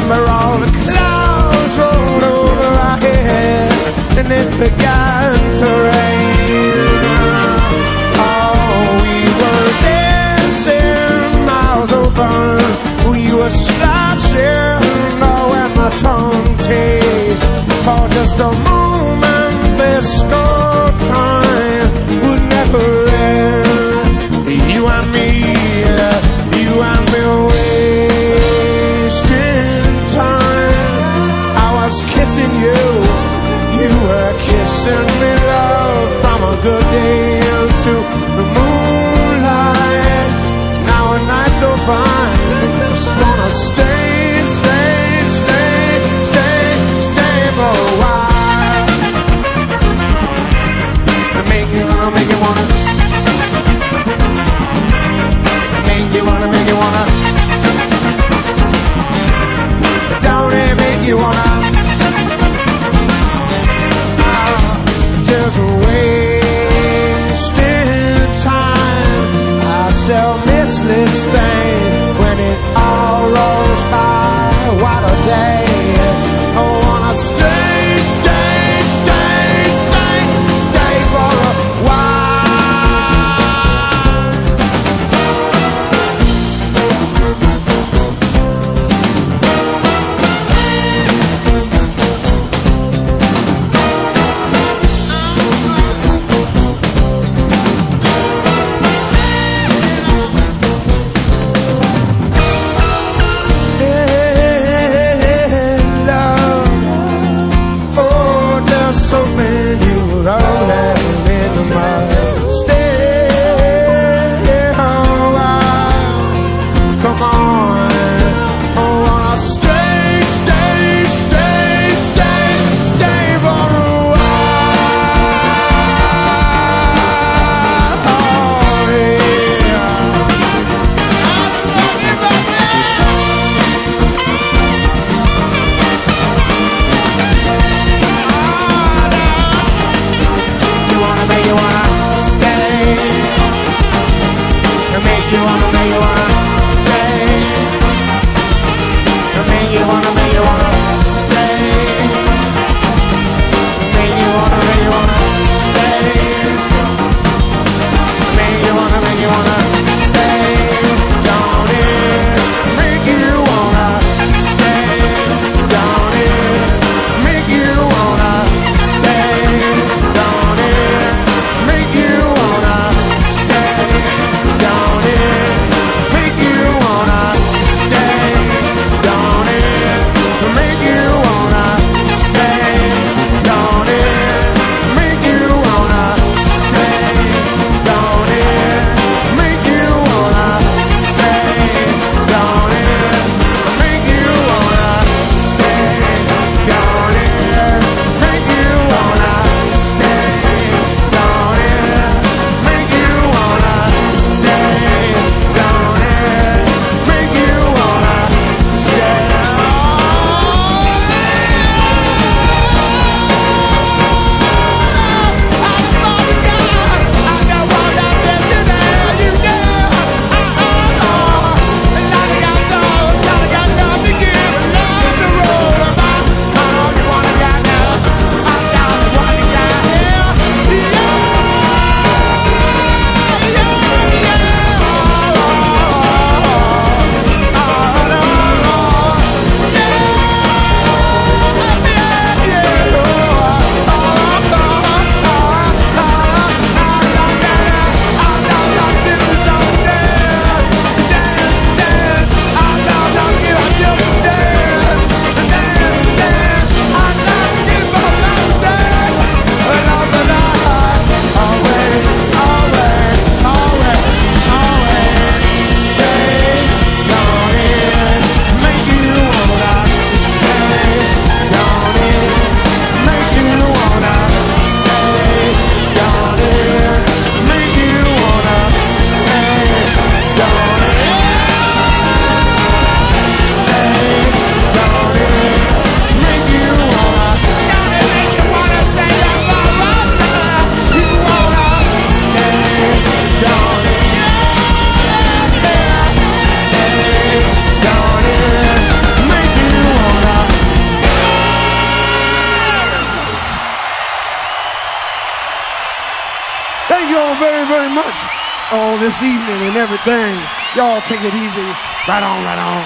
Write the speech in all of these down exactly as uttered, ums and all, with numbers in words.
remember all the clouds rolled over our head and it began to rain. Oh, we were dancing miles over, we were splashing, oh, when my tongue tastes for just a moment this good time would never end. You and me, you and me wasting time. I was kissing you, you were kissing me, love, from a good day into the moonlight. Now a night so fine, just wanna stay, stay, stay, stay, stay for a while. Make you wanna, make you wanna, make you wanna, make you wanna, don't it make you wanna, uh, just wasting time. I self-missless thing when it all rolls much on this evening and everything. Y'all take it easy. Right on, right on.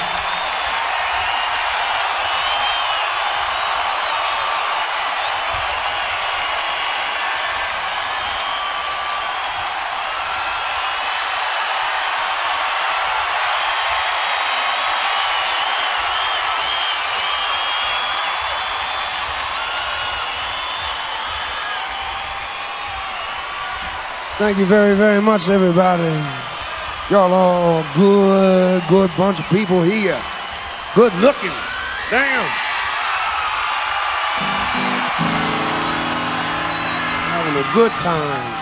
Thank you very, very much, everybody. Y'all all good, good bunch of people here. Good looking. Damn. Having a good time.